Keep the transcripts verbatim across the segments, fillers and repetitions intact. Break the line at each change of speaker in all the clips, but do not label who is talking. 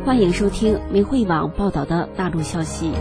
欢迎收听明慧网报道的大陆消息。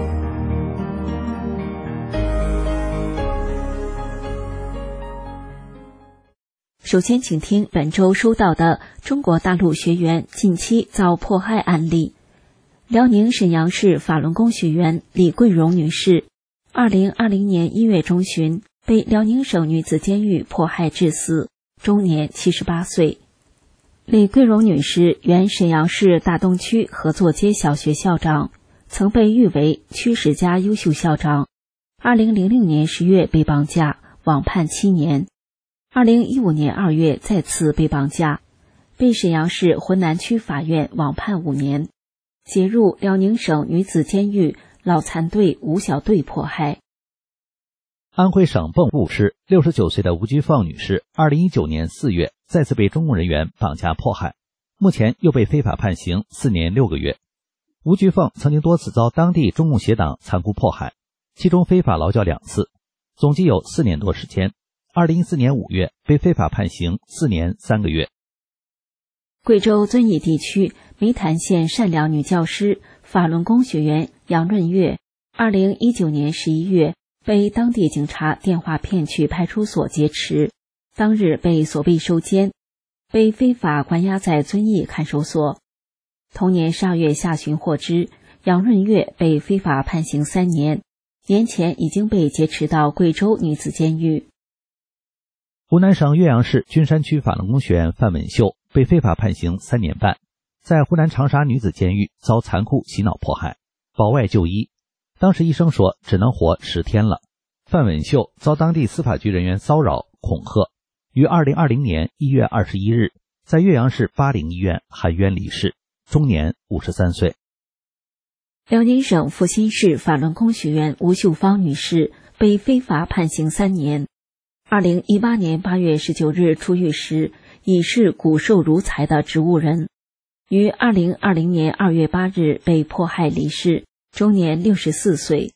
首先请听本周收到的中国大陆学员近期遭迫害案例。辽宁沈阳市法轮功学员李桂荣女士，二零二零年一月中旬被辽宁省女子监狱迫害致死，终年七十八岁。李桂荣女士原沈阳市大东区合作街小学校长，曾被誉为区十佳优秀校长。二零零六年十月被绑架，网判七年。二零一五年二月再次被绑架，被沈阳市浑南区法院网判五年，结入辽宁省女子监狱老残队五小队迫害。
安徽省蚌埠市六十九岁的吴菊凤女士，二零一九年四月再次被中共人员绑架迫害，目前又被非法判刑四年六个月。吴菊凤曾经多次遭当地中共协党残酷迫害，其中非法劳教两次，总计有四年多时间。二零一四年五月被非法判刑四年三个月。
贵州遵义地区梅潭县善良女教师法轮功学员杨润月，二零一九年十一月被当地警察电话骗去派出所劫持，当日被锁闭收监，被非法关押在遵义看守所。同年十二月下旬获知，杨润月被非法判刑三年，年前已经被劫持到贵州女子监狱。
湖南省岳阳市君山区法轮功学员范文秀被非法判刑三年半，在湖南长沙女子监狱遭残酷洗脑迫害，保外就医，当时医生说只能活十天了。范文秀遭当地司法局人员骚扰恐吓，于二零二零年一月二十一日在岳阳市巴陵医院含冤离世，终年五十三岁。
辽宁省阜新市法轮功学员吴秀芳女士被非法判刑三年。二零一八年八月十九日出狱时，已是骨瘦如柴的植物人，于二零二零年二月八日被迫害离世，终年六十四岁。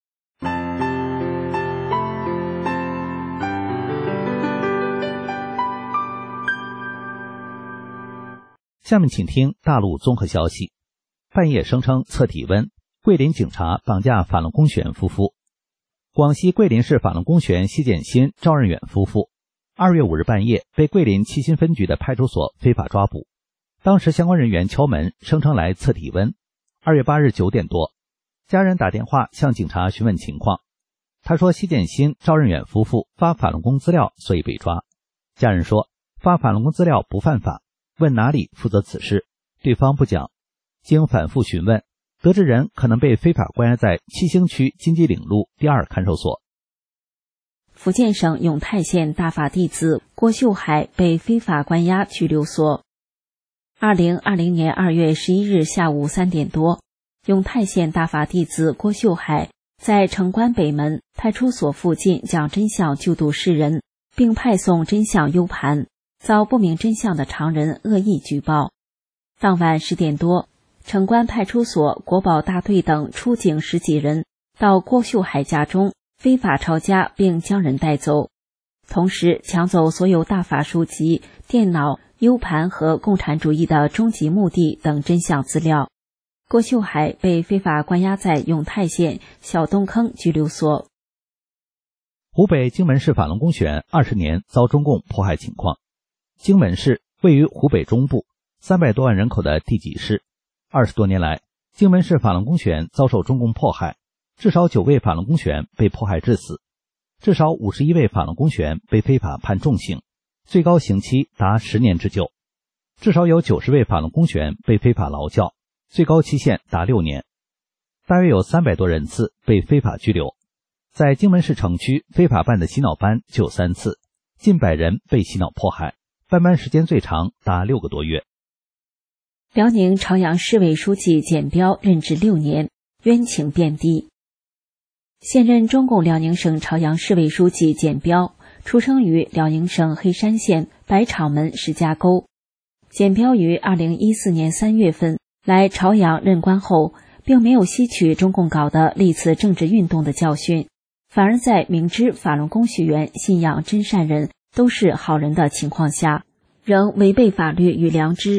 下面请听大陆综合消息。半夜声称测体温，桂林警察绑架法轮功学员夫妇。广西桂林市法轮功学员奚建新、赵任远夫妇二月五日半夜被桂林七星分局的派出所非法抓捕，当时相关人员敲门声称来测体温。二月八日九点多，家人打电话向警察询问情况，他说奚建新、赵任远夫妇发法轮功资料所以被抓。家人说发法轮功资料不犯法，问哪里负责此事，对方不讲。经反复询问，得知人可能被非法关押在七星区金鸡岭路第二看守所。
福建省永泰县大法弟子郭秀海被非法关押拘留所。二零二零年二月十一日下午三点多，永泰县大法弟子郭秀海在城关北门派出所附近讲真相救度世人，并派送真相 U 盘，遭不明真相的常人恶意举报。当晚十点多，城关派出所、国保大队等出警十几人到郭秀海家中非法抄家，并将人带走，同时抢走所有大法书籍、电脑、U 盘和共产主义的终极目的等真相资料。郭秀海被非法关押在永泰县小东坑拘留所。
湖北荆门市法轮功学员二十年遭中共迫害情况。荆门市位于湖北中部，三百多万人口的地级市。二十多年来，荆门市法轮功学员遭受中共迫害，至少九位法轮功学员被迫害致死，至少五十一位法轮功学员被非法判重刑，最高刑期达十年之久，至少有九十位法轮功学员被非法劳教，最高期限达六年，大约有三百多人次被非法拘留。在荆门市城区非法办的洗脑班就有三次，近百人被洗脑迫害，办班时间最长达六个多月。
辽宁朝阳市委书记简彪任职六年，冤情遍地。现任中共辽宁省朝阳市委书记简彪出生于辽宁省黑山县白场门石家沟。简彪于二零一四年三月份来朝阳任官后，并没有吸取中共搞的历次政治运动的教训，反而在明知法轮功学员信仰真善人都是好人的情况下，仍违背法律与良知，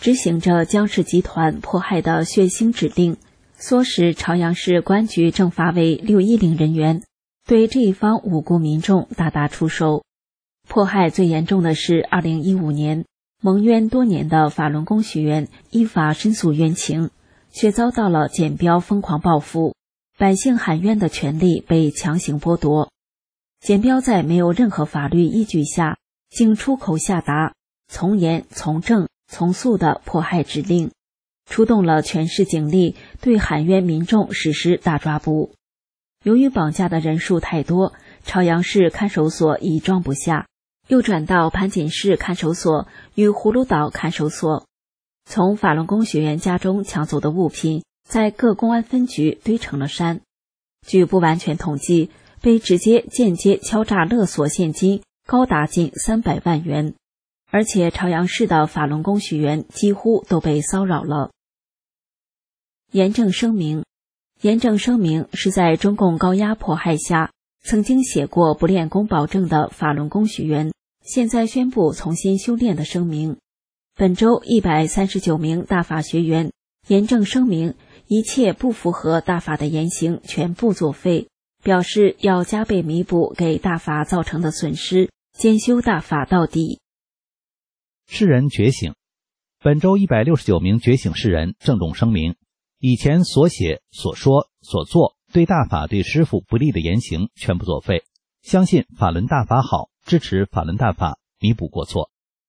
执行着江氏集团迫害的血腥指令，唆使朝阳市公安局政法委六一零人员对这一方无辜民众大打出手。迫害最严重的是二零一五年，蒙冤多年的法轮功学员依法申诉冤情，却遭到了检标疯狂报复，百姓喊冤的权利被强行剥夺。检标在没有任何法律依据下，竟出口下达从严、从正、从速的迫害指令，出动了全市警力对喊冤民众实施大抓捕。由于绑架的人数太多，朝阳市看守所已装不下，又转到盘锦市看守所与葫芦岛看守所。从法轮功学员家中抢走的物品，在各公安分局堆成了山。据不完全统计，被直接、间接敲诈勒索现金高达近三百万元。而且朝阳市的法轮功学员几乎都被骚扰了。严正声明，严正声明是在中共高压迫害下，曾经写过不练功保证的法轮功学员，现在宣布重新修炼的声明。本周一百三十九名大法学员严正声明，一切不符合大法的言行全部作废，表示要加倍弥补给大法造成的损失，兼修大法到底。
世人觉醒。本周一百六十九名觉醒世人郑重声明，以前所写、所说、所做对大法对师父不利的言行全部作废，相信法轮大法好，支持法轮大法，弥补过错。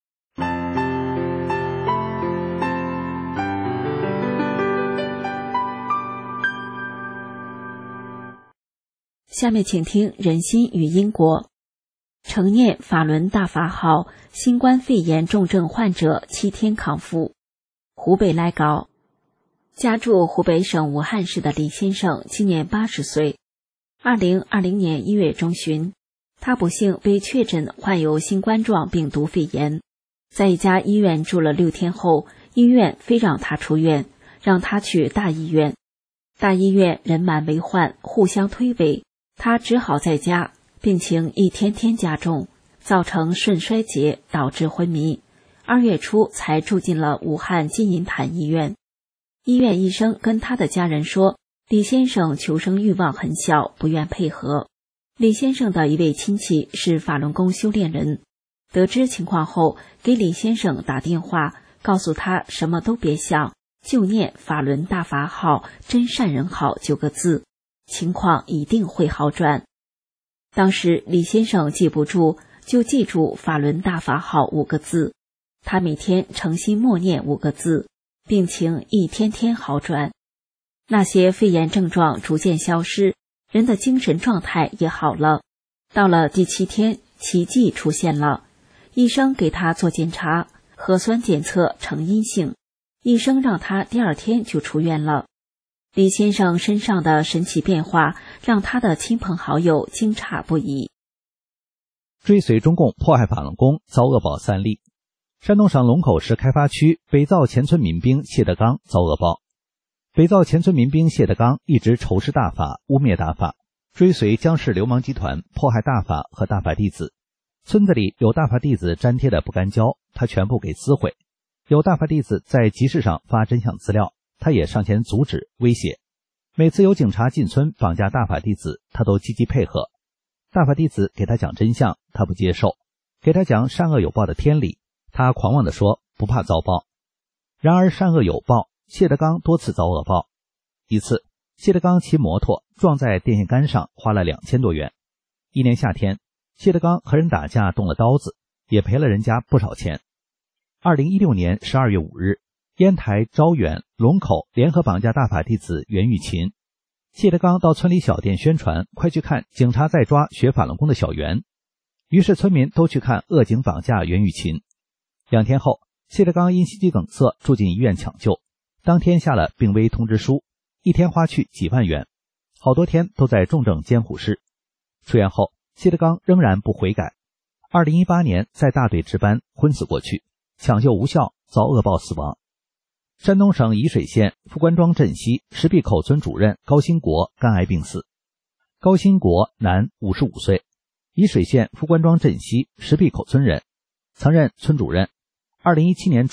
下面请听人心与因果。承念法轮大法好，新冠肺炎重症患者七天康复。湖北来稿，家住湖北省武汉市的李先生今年八十岁。二零二零年一月中旬，他不幸被确诊患有新冠状病毒肺炎，在一家医院住了六天后，医院非让他出院，让他去大医院。大医院人满为患，互相推诿，他只好在家，病情一天天加重，造成肾衰竭，导致昏迷。二月初才住进了武汉金银潭医院。医院医生跟他的家人说，李先生求生欲望很小，不愿配合。李先生的一位亲戚是法轮功修炼人，得知情况后，给李先生打电话，告诉他什么都别想，就念法轮大法好，真善人好九个字，情况一定会好转。当时李先生记不住，就记住法轮大法好五个字，他每天诚心默念五个字，病情一天天好转。那些肺炎症状逐渐消失，人的精神状态也好了。到了第七天，奇迹出现了，医生给他做检查，核酸检测呈阴性，医生让他第二天就出院了。李先生身上的神奇变化让他的亲朋好友惊诧不已。
追随中共迫害法轮功遭恶报三例。山东省龙口市开发区北灶前村民兵谢德刚遭恶报。北灶前村民兵谢德刚一直仇视大法，污蔑大法，追随江氏流氓集团迫害大法和大法弟子。村子里有大法弟子粘贴的不干胶，他全部给撕毁；有大法弟子在集市上发真相资料，他也上前阻止威胁。每次有警察进村绑架大法弟子，他都积极配合。大法弟子给他讲真相，他不接受；给他讲善恶有报的天理，他狂妄地说不怕遭报。然而善恶有报，谢德刚多次遭恶报。一次，谢德刚骑摩托撞在电线杆上，花了两千多元。一年夏天，谢德刚和人打架动了刀子，也赔了人家不少钱。二零一六年十二月五日，烟台、招远、龙口联合绑架大法弟子袁玉琴。谢德刚到村里小店宣传，快去看，警察在抓学法轮功的小袁。于是村民都去看恶警绑架袁玉琴。两天后，谢德刚因心肌梗塞住进医院抢救，当天下了病危通知书，一天花去几万元，好多天都在重症监护室。出院后，谢德刚仍然不悔改。二零一八年在大队值班昏死过去，抢救无效，遭恶报死亡。山东省沂水县富官庄镇西石壁口村主任高新国肝癌病死。高新国，男，五十五岁，沂水县富官庄镇西石壁口村人，曾任村主任。二零一七年春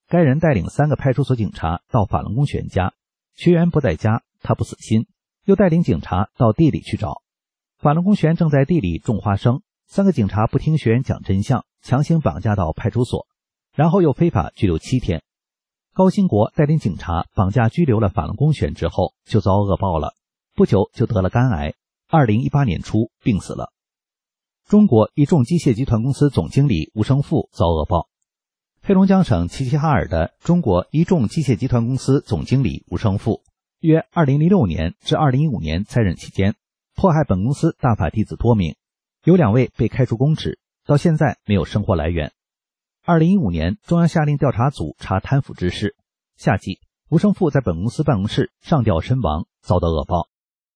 该人带领三个派出所警察到法轮功学员家，学员不在家，他不死心，又带领警察到地里去找。法轮功学员正在地里种花生，三个警察不听学员讲真相，强行绑架到派出所，然后又非法拘留七天。高兴国带领警察绑架拘留了法轮功学员之后，就遭恶报了，不久就得了肝癌，二零一八年初病死了。中国一众机械集团公司总经理吴胜富遭恶报。黑龙江省齐齐哈尔的中国一众机械集团公司总经理吴胜富，约二零零六年至二零一五年在任期间，迫害本公司大法弟子多名，有两位被开除公职，到现在没有生活来源。二零一五年，中央下令调查组查贪腐之事，夏季，吴胜富在本公司办公室上吊身亡，遭到恶报。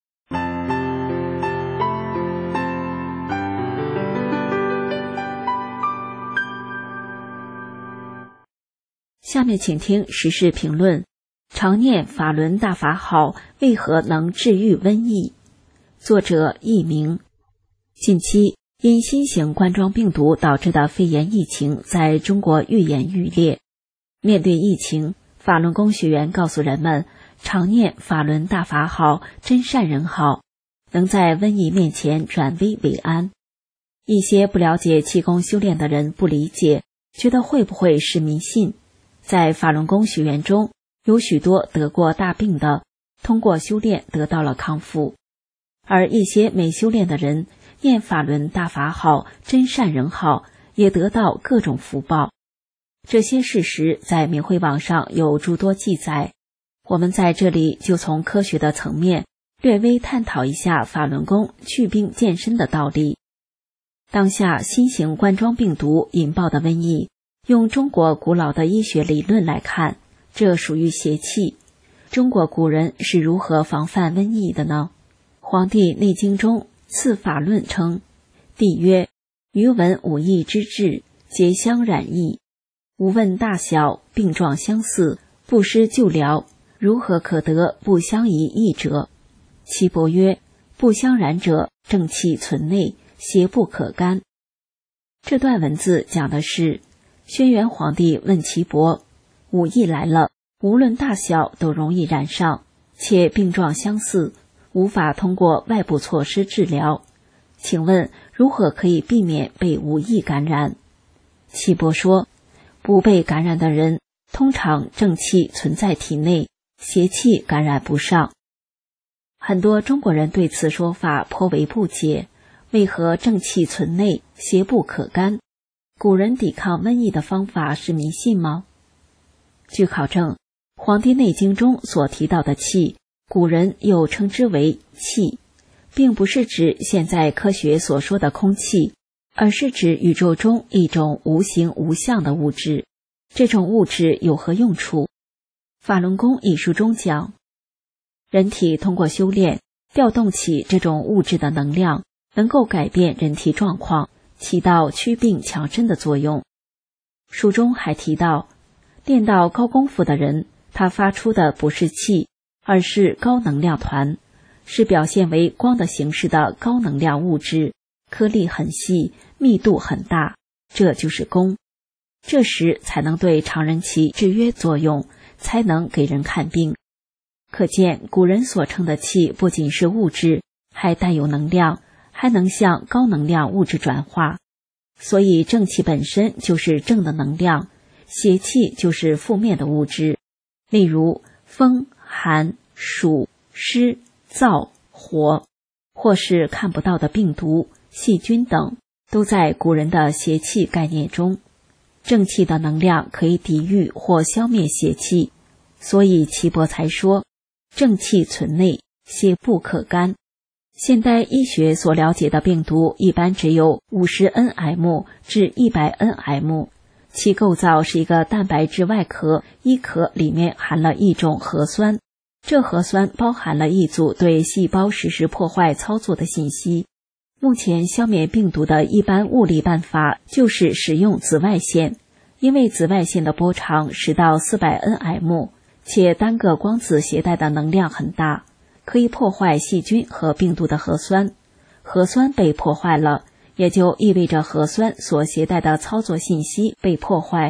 下面请听时事评论：常念法轮大法好，为何能治愈瘟疫？作者佚名。近期因新型冠状病毒导致的肺炎疫情在中国愈演愈烈。面对疫情，法轮功学员告诉人们，常念法轮大法好，真善人好，能在瘟疫面前转危为安。一些不了解气功修炼的人不理解，觉得会不会是迷信？在法轮功学员中，有许多得过大病的，通过修炼得到了康复。而一些没修炼的人，念法轮大法好，真善人好，也得到各种福报。这些事实在明慧网上有诸多记载，我们在这里就从科学的层面略微探讨一下法轮功祛病健身的道理。当下新型冠状病毒引爆的瘟疫，用中国古老的医学理论来看，这属于邪气。中国古人是如何防范瘟疫的呢？《黄帝内经》中次法论称，帝曰：余闻五疫之治，皆相染疫，无问大小，病状相似，不施救疗，如何可得不相宜疫者？岐伯曰：不相染者，正气存内，邪不可干。这段文字讲的是轩辕皇帝问岐伯，五疫来了，无论大小都容易染上，且病状相似，无法通过外部措施治疗，请问如何可以避免被五疫感染？岐伯说，不被感染的人通常正气存在体内，邪气感染不上。很多中国人对此说法颇为不解，为何正气存内，邪不可干？古人抵抗瘟疫的方法是迷信吗？据考证，《黄帝内经》中所提到的气，古人又称之为气，并不是指现在科学所说的空气，而是指宇宙中一种无形无相的物质。这种物质有何用处？法轮功一书中讲，人体通过修炼，调动起这种物质的能量，能够改变人体状况，起到祛病强身的作用。书中还提到，练到高功夫的人，他发出的不是气，而是高能量团，是表现为光的形式的高能量物质，颗粒很细，密度很大，这就是功。这时才能对常人起制约作用，才能给人看病。可见古人所称的气不仅是物质，还带有能量，还能向高能量物质转化。所以正气本身就是正的能量，邪气就是负面的物质。例如风、寒、暑、湿、燥、火，或是看不到的病毒、细菌等，都在古人的邪气概念中。正气的能量可以抵御或消灭邪气，所以岐伯才说，正气存内，邪不可干。现代医学所了解的病毒一般只有 五十N M 至 一百N M， 其构造是一个蛋白质外壳，衣壳里面含了一种核酸，这核酸包含了一组对细胞实施破坏操作的信息。目前消灭病毒的一般物理办法就是使用紫外线，因为紫外线的波长十到四百N M， 且单个光子携带的能量很大，可以破坏细菌和病毒的核酸。核酸被破坏了，也就意味着核酸所携带的操作信息被破坏，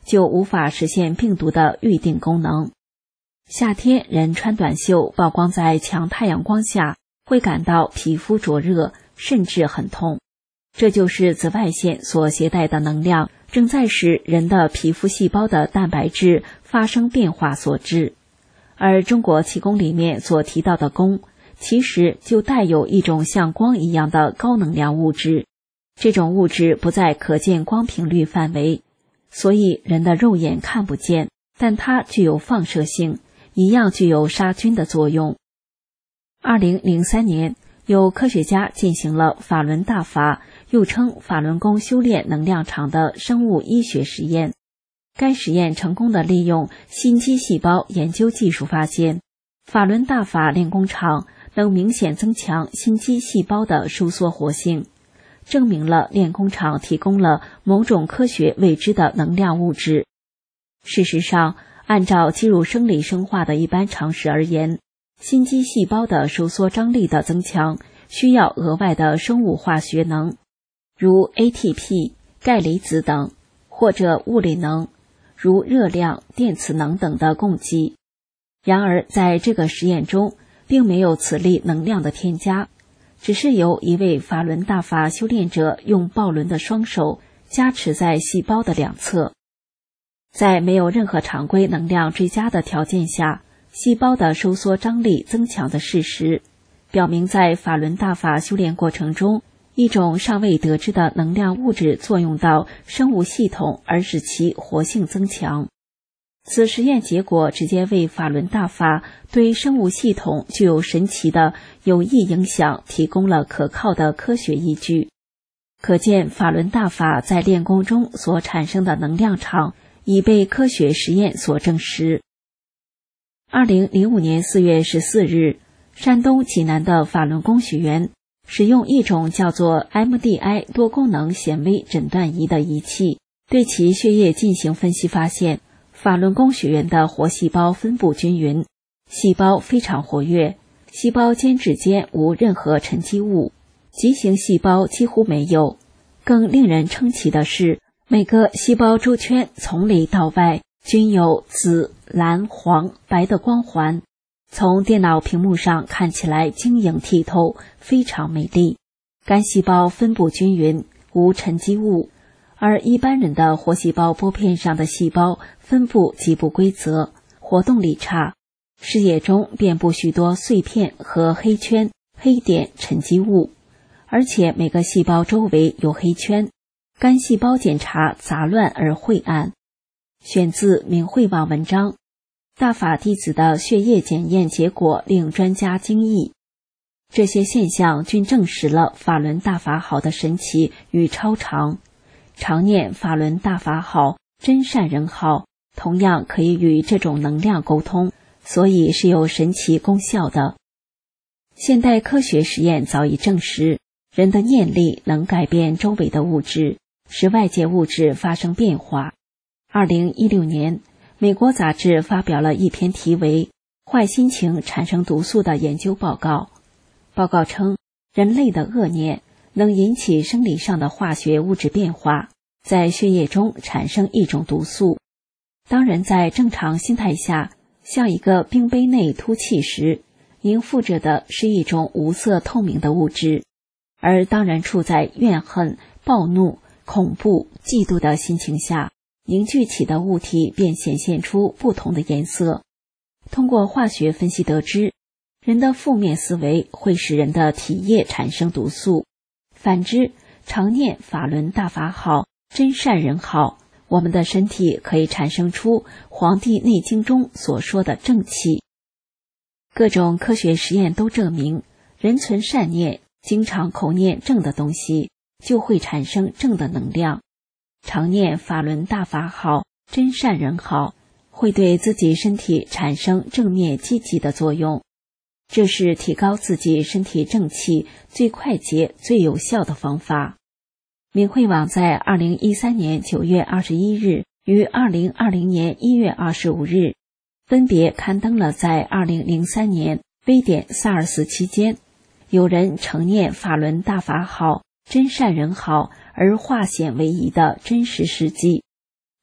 就无法实现病毒的预定功能。夏天人穿短袖曝光在强太阳光下，会感到皮肤灼热，甚至很痛。这就是紫外线所携带的能量正在使人的皮肤细胞的蛋白质发生变化所致。而中国气功里面所提到的功，其实就带有一种像光一样的高能量物质，这种物质不在可见光频率范围，所以人的肉眼看不见，但它具有放射性，一样具有杀菌的作用。二零零三年，有科学家进行了法轮大法，又称法轮功修炼能量场的生物医学实验。该实验成功地利用心肌细胞研究技术发现，法轮大法练功场能明显增强心肌细胞的收缩活性，证明了练功场提供了某种科学未知的能量物质。事实上，按照肌肉生理生化的一般常识而言，心肌细胞的收缩张力的增强需要额外的生物化学能，如 A T P、钙离子等，或者物理能，如热量、电磁能等的供给。然而在这个实验中，并没有此类能量的添加，只是由一位法轮大法修炼者用抱轮的双手加持在细胞的两侧。在没有任何常规能量追加的条件下，细胞的收缩张力增强的事实，表明在法轮大法修炼过程中，一种尚未得知的能量物质作用到生物系统而使其活性增强。此实验结果直接为法轮大法对生物系统具有神奇的有益影响提供了可靠的科学依据。可见法轮大法在练功中所产生的能量场已被科学实验所证实。二零零五年四月十四日，山东济南的法轮功学员使用一种叫做 M D I 多功能显微诊断仪的仪器，对其血液进行分析，发现法轮功学员的活细胞分布均匀，细胞非常活跃，细胞间质间无任何沉积物，畸形细胞几乎没有。更令人称奇的是，每个细胞周圈从里到外均有紫、蓝、黄、白的光环，从电脑屏幕上看起来晶莹剔透，非常美丽。肝细胞分布均匀，无沉积物，而一般人的活细胞玻片上的细胞分布极不规则，活动力差，视野中遍布许多碎片和黑圈、黑点、沉积物，而且每个细胞周围有黑圈。肝细胞检查杂乱而晦暗。选自明慧网文章。大法弟子的血液检验结果令专家惊异。这些现象均证实了法轮大法好的神奇与超常。常念法轮大法好，真善人好，同样可以与这种能量沟通，所以是有神奇功效的。现代科学实验早已证实，人的念力能改变周围的物质，使外界物质发生变化。二零一六年，美国杂志发表了一篇题为《坏心情产生毒素》的研究报告。报告称，人类的恶念能引起生理上的化学物质变化，在血液中产生一种毒素。当人在正常心态下，向一个冰杯内吐气时，凝附着的是一种无色透明的物质，而当人处在怨恨、暴怒、恐怖、嫉妒的心情下，凝聚起的物体便显现出不同的颜色。通过化学分析得知，人的负面思维会使人的体液产生毒素。反之，常念法轮大法好，真善人好，我们的身体可以产生出《黄帝内经》中所说的正气。各种科学实验都证明，人存善念，经常口念正的东西，就会产生正的能量。常念法轮大法好，真善人好，会对自己身体产生正面积极的作用。这是提高自己身体正气最快捷、最有效的方法。明慧网在二零一三年九月二十一日与二零二零年一月二十五日分别刊登了在二零零三年非典 SARS 期间，有人承念法轮大法好，真善人好而化险为夷的真实事迹。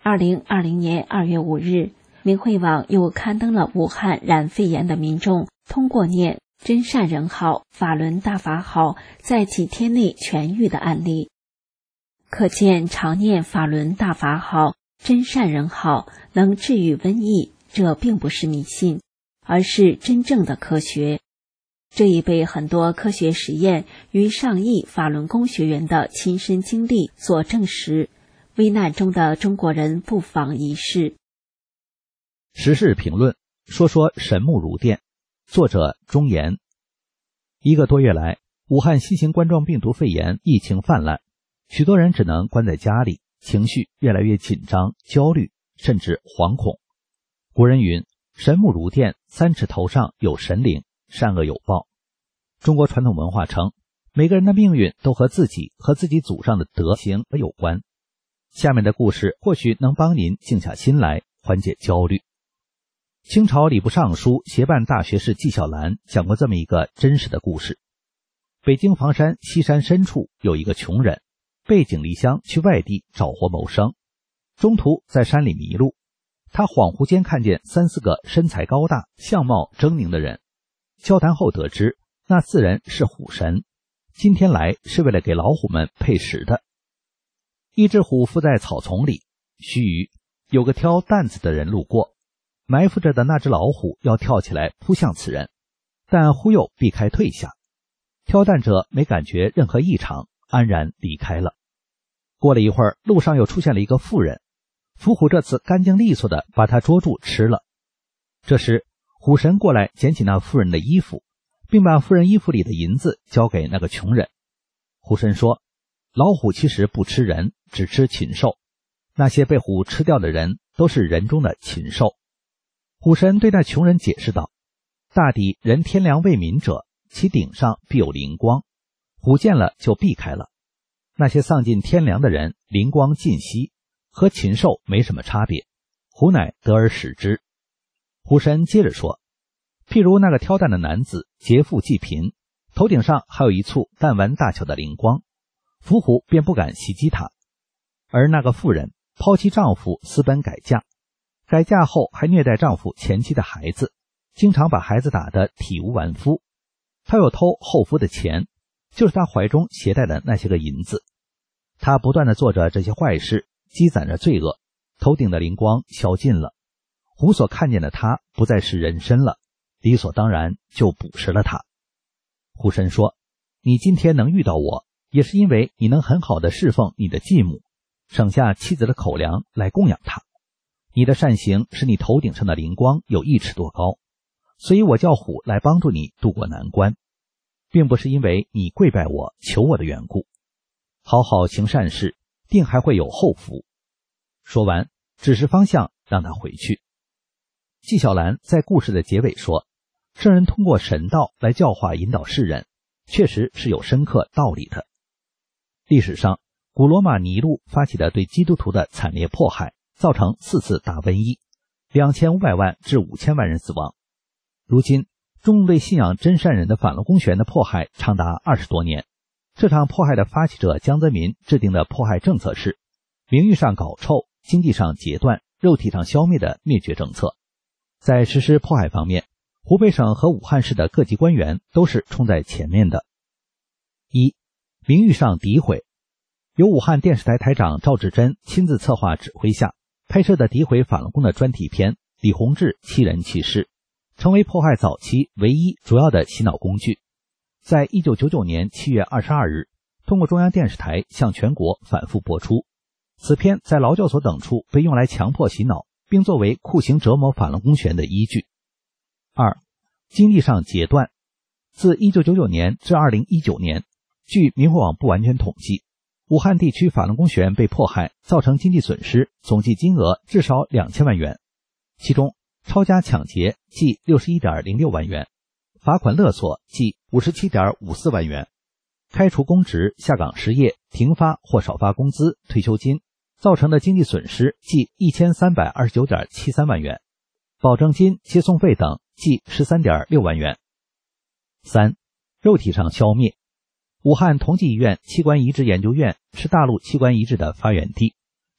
二零二零年二月五日，明慧网又刊登了武汉染肺炎的民众通过念真善人好、法轮大法好，在几天内痊愈的案例。可见常念法轮大法好、真善人好能治愈瘟疫，这并不是迷信，而是真正的科学。这已被很多科学实验与上亿法轮功学员的亲身经历所证实，危难中的中国人不妨一试。
时事评论，说说神木如电，作者钟岩。一个多月来，武汉新型冠状病毒肺炎疫情泛滥，许多人只能关在家里，情绪越来越紧张、焦虑，甚至惶恐。古人云，神木如电，三尺头上有神灵，善恶有报。中国传统文化称，每个人的命运都和自己和自己祖上的德行有关。下面的故事或许能帮您静下心来，缓解焦虑。清朝礼部尚书协办大学士纪晓岚讲过这么一个真实的故事。北京房山西山深处有一个穷人，背井离乡去外地找活谋生，中途在山里迷路，他恍惚间看见三四个身材高大、相貌狰狞的人，交谈后得知那四人是虎神，今天来是为了给老虎们配食的。一只虎伏在草丛里，须臾有个挑担子的人路过，埋伏着的那只老虎要跳起来扑向此人，但忽又避开退下。挑担者没感觉任何异常，安然离开了。过了一会儿，路上又出现了一个妇人，伏虎这次干净利索地把他捉住吃了。这时虎神过来捡起那妇人的衣服，并把妇人衣服里的银子交给那个穷人。虎神说，老虎其实不吃人，只吃禽兽，那些被虎吃掉的人都是人中的禽兽。虎神对那穷人解释道，大抵人天良为民者，其顶上必有灵光，虎见了就避开了。那些丧尽天良的人，灵光尽息，和禽兽没什么差别，虎乃得而食之。虎神接着说，譬如那个挑担的男子劫富济贫，头顶上还有一簇弹丸大小的灵光，伏虎便不敢袭击他。而那个妇人抛弃丈夫私奔改嫁，改嫁后还虐待丈夫前妻的孩子，经常把孩子打得体无完肤。她又偷后夫的钱，就是她怀中携带的那些个银子。她不断地做着这些坏事，积攒着罪恶，头顶的灵光消尽了。虎所看见的她不再是人身了，理所当然就捕食了她。虎神说，你今天能遇到我，也是因为你能很好地侍奉你的继母，省下妻子的口粮来供养她。你的善行使你头顶上的灵光有一尺多高，所以我叫虎来帮助你渡过难关，并不是因为你跪拜我求我的缘故。好好行善事，定还会有后福。说完，指示方向让他回去。纪晓岚在故事的结尾说，圣人通过神道来教化引导世人，确实是有深刻道理的。历史上，古罗马尼禄发起的对基督徒的惨烈迫害，造成四次大瘟疫，两千五百万至五千万人死亡。如今，中共对信仰真善人的法轮功学员的迫害长达二十多年。这场迫害的发起者江泽民制定的迫害政策是名誉上搞臭，经济上截断，肉体上消灭的灭绝政策。在实施迫害方面，湖北省和武汉市的各级官员都是冲在前面的。一、名誉上诋毁。由武汉电视台台长赵志珍亲自策划指挥下拍摄的诋毁法轮功的专题片《李洪志欺人弃世》，成为迫害早期唯一主要的洗脑工具。在一九九九年七月二十二日，通过中央电视台向全国反复播出。此片在劳教所等处被用来强迫洗脑，并作为酷刑折磨法轮功学员的依据。二、经济上截断。自一九九九年至二零一九年，据明慧网不完全统计，武汉地区法轮功学员被迫害造成经济损失总计金额至少两千万元，其中抄家抢劫计六十一点零六万元，罚款勒索计五十七点五四万元，开除公职、下岗失业、停发或少发工资、退休金造成的经济损失计一千三百二十九点七三万元，保证金、接送费等计十三点六万元。三、肉体上消灭。武汉同济医院器官移植研究院是大陆器官移植的发源地，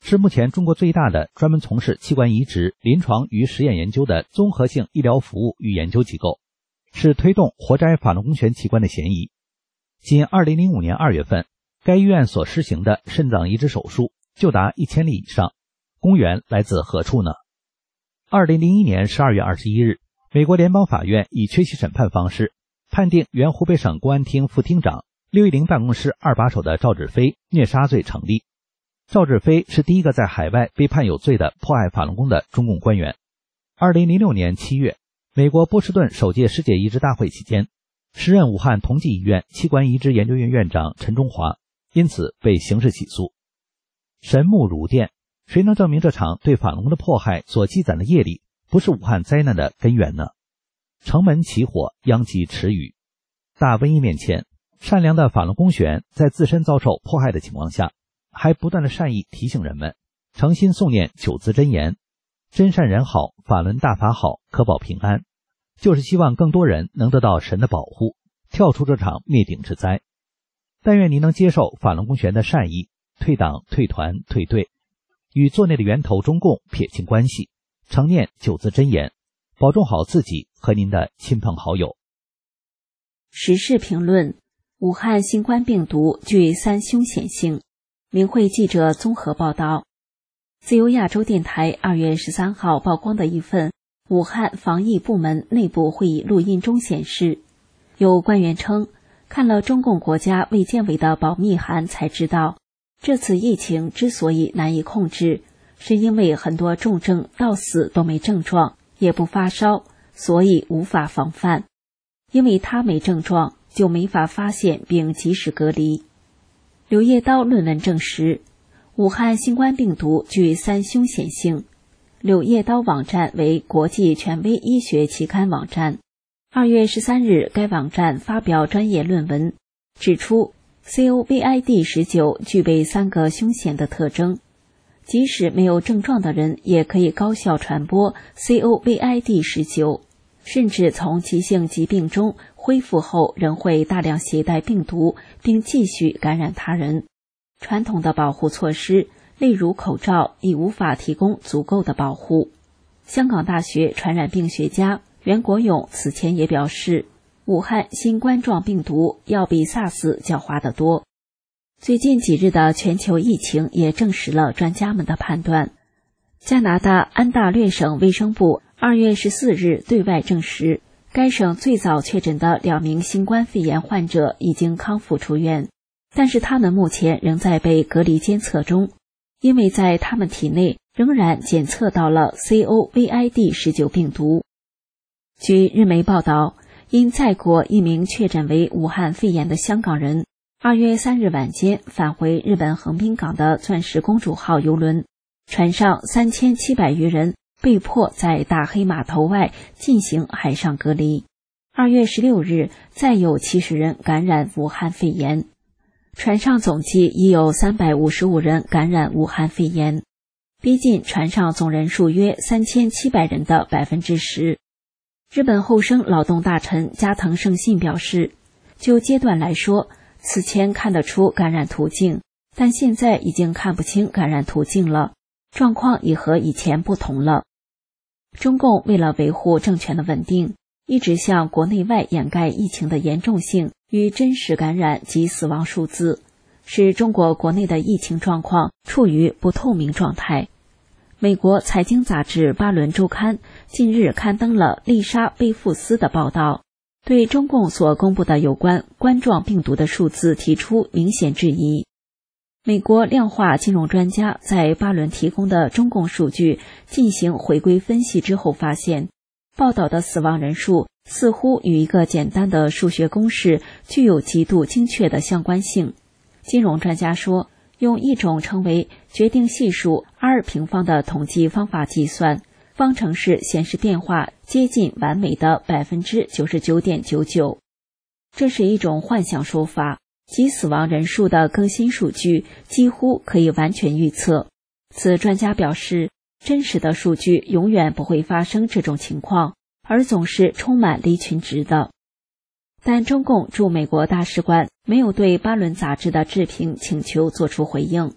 是目前中国最大的专门从事器官移植、临床与实验研究的综合性医疗服务与研究机构，是推动活摘法轮功悬器官的嫌疑。仅二零零五年二月份，该医院所施行的肾脏移植手术就达一千例以上，功源来自何处呢？二零零一年十二月二十一日，美国联邦法院以缺席审判方式判定原湖北省公安厅副厅长、六一零办公室二把手的赵志飞虐杀罪成立。赵志飞是第一个在海外被判有罪的迫害法轮功的中共官员。二零零六年七月，美国波士顿首届世界移植大会期间，时任武汉同济医院器官移植研究院院长陈中华因此被刑事起诉。神木如电，谁能证明这场对法轮功的迫害所积攒的业力不是武汉灾难的根源呢？城门起火，殃及池鱼。大瘟疫面前，善良的法轮功学员在自身遭受迫害的情况下，还不断的善意提醒人们，诚心诵念九字真言，真善人好，法轮大法好，可保平安，就是希望更多人能得到神的保护，跳出这场灭顶之灾。但愿您能接受法轮功学员的善意，退党退团退队，与作孽的源头中共撇清关系，常念九字真言，保重好自己和您的亲朋好友。
时事评论：武汉新冠病毒具三凶险性。明慧记者综合报道。自由亚洲电台二月十三号曝光的一份武汉防疫部门内部会议录音中显示，有官员称，看了中共国家卫健委的保密函才知道，这次疫情之所以难以控制，是因为很多重症到死都没症状，也不发烧，所以无法防范。因为他没症状，就没法发现并及时隔离。柳叶刀论文证实，武汉新冠病毒具三凶险性。柳叶刀网站为国际权威医学期刊网站。二月十三日，该网站发表专业论文，指出 C O V I D 十九 具备三个凶险的特征，即使没有症状的人也可以高效传播 C O V I D 十九， 甚至从急性疾病中恢复后仍会大量携带病毒，并继续感染他人。传统的保护措施，例如口罩，已无法提供足够的保护。香港大学传染病学家袁国勇此前也表示，武汉新冠状病毒要比 SARS 狡猾得多。最近几日的全球疫情也证实了专家们的判断。加拿大安大略省卫生部二月十四日对外证实，该省最早确诊的两名新冠肺炎患者已经康复出院，但是他们目前仍在被隔离监测中，因为在他们体内仍然检测到了 C O V I D 十九 病毒。据日媒报道，因在国一名确诊为武汉肺炎的香港人，二月三日晚间返回日本横滨港的钻石公主号邮轮，船上三千七百余人被迫在大黑码头外进行海上隔离。二月十六日，再有七十人感染武汉肺炎。船上总计已有三百五十五人感染武汉肺炎，逼近船上总人数约三千七百人的 百分之十。 日本厚生劳动大臣加藤胜信表示，就阶段来说，此前看得出感染途径，但现在已经看不清感染途径了，状况已和以前不同了。中共为了维护政权的稳定，一直向国内外掩盖疫情的严重性与真实感染及死亡数字，使中国国内的疫情状况处于不透明状态。美国财经杂志《巴伦周刊》近日刊登了丽莎·贝富斯的报道，对中共所公布的有关冠状病毒的数字提出明显质疑。美国量化金融专家在巴伦提供的中共数据进行回归分析之后发现，报道的死亡人数似乎与一个简单的数学公式具有极度精确的相关性。金融专家说，用一种称为决定系数 R 平方的统计方法计算，方程式显示变化接近完美的 百分之九十九点九九。 这是一种幻想说法，即死亡人数的更新数据几乎可以完全预测。此专家表示，真实的数据永远不会发生这种情况，而总是充满离群值的。但中共驻美国大使馆没有对巴伦杂志的置评请求作出回应。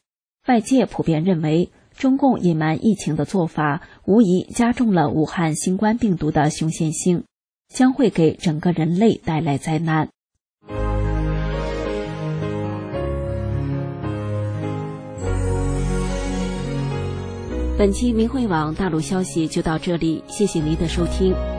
外界普遍认为，中共隐瞒疫情的做法无疑加重了武汉新冠病毒的凶险性，将会给整个人类带来灾难。本期明慧网大陆消息就到这里，谢谢您的收听。